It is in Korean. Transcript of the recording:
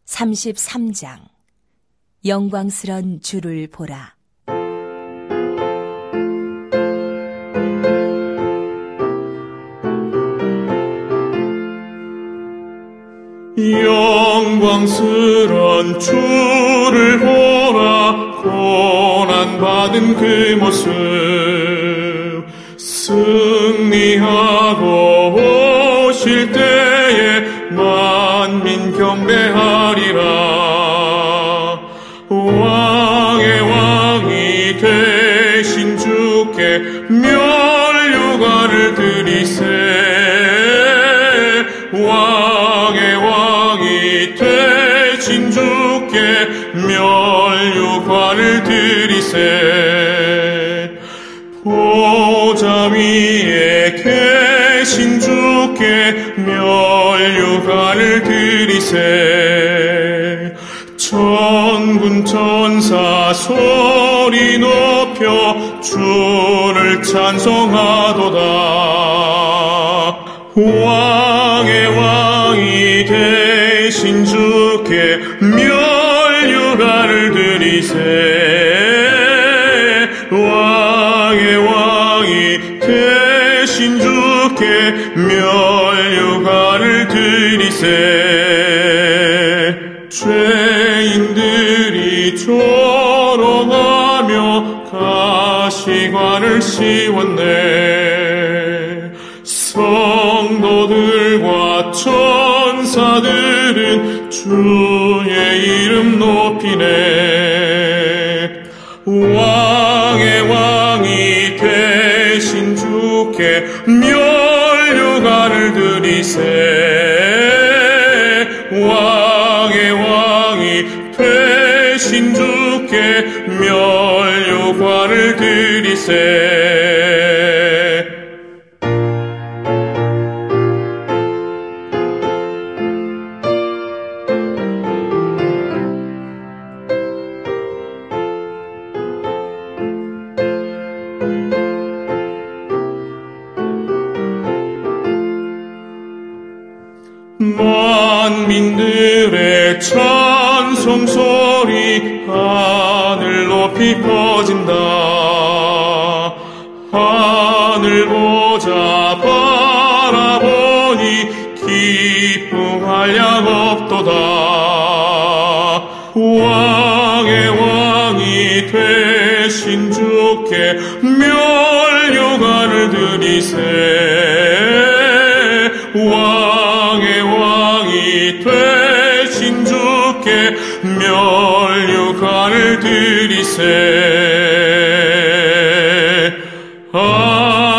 33장 영광스런 주를 보라. 영광스런 주를 보라. 고난받은 그 모습 승리하고 오실 때에 만민 경배하리라. 왕의 왕이 되신 주께 멸류관을 드리세. 왕의 왕이 되신 주께 멸류관을 드리세. 보좌 위에 계신 주께 멸류관을 드리세. 천군 천사 소리 높여 주를 찬송하도다. 왕의 왕이 되신 주께 멸류관을 드리세. 왕의 왕이 되신 주께 멸류관을 드리세. 죄인들이 조롱하며 가시관을 씌웠네. 성도들과 천사들은 주의 이름 높이네. 왕의 왕이 되신 주께 멸류관을 드리세. 왕의 왕이 되신 주께 멸류관을 드리세. 만민들의 찬송소리 하늘 높이 퍼진다. 하늘 보자 바라보니 기쁨할 양 없도다. 왕의 왕이 되신 주께 멸류관을 드리세. 왕의 왕이 되신 주께 멸류관을 드리세.